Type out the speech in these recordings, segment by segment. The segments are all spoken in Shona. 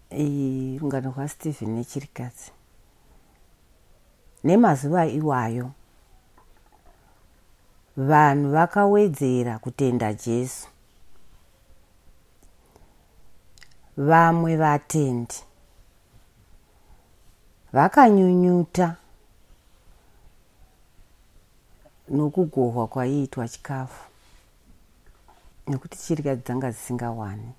rungano rwaStephen nechirikadzi. Nemazuva iwayo vanhu vakawedzera kutenda Jesu. Vamwe vatendi vakanyunyuta nokugohwa kwaiitwa chikafu, nekuti chirikadzi dzanga dzisingawani.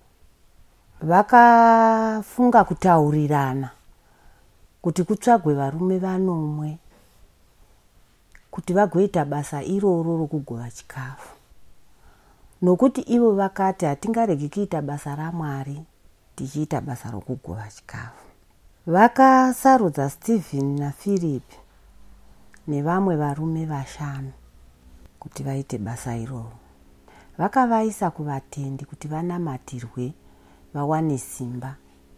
Vakafunga kutaurirana kuti kutsvagwe varume vanomwe kuti vagoita basa iroro rokugova chikafu, nokuti ivo vakati hatingaregi kuita basa raMwari tichiita basa rokugova chikafu. Vakasarudza Stephen naPhilip nevamwe varume 5 kuti vaite basa iroro. Vakavaisa kuvatendi kuti vanamatirwe vawane simba.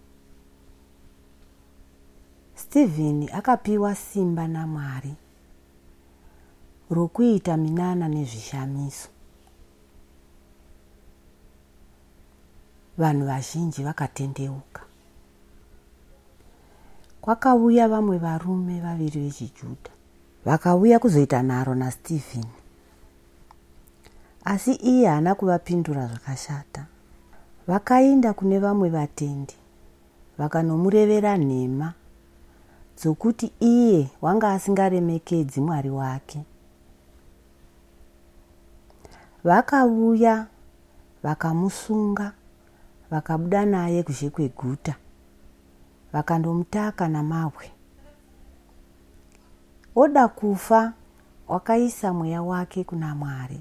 Stephen akapiwa simba naMwari rokuita minana nezvishamiso. Vanhu vazhinji vakatendeuka. Kwakauya vamwe varume 2 vechiJudha vakauya kuzoita nharo naStephen, asi iye haana kuvapindura zvakashata. Vakaenda kune vamwe vatendi vakanomurevera nhema dzokuti iye wanga asingaremekedzi Mwari wake. Vakauya vakamusunga vakabuda naye kunze kweguta vakandomutaka namabwe. Oda kufa, wakaisa mweya wake kuna Mwari.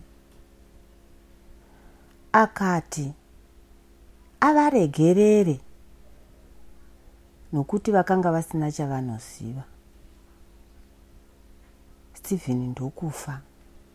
Akati avaregerere nokuti vakanga vasina chavanoziva. Stephen ndokufa.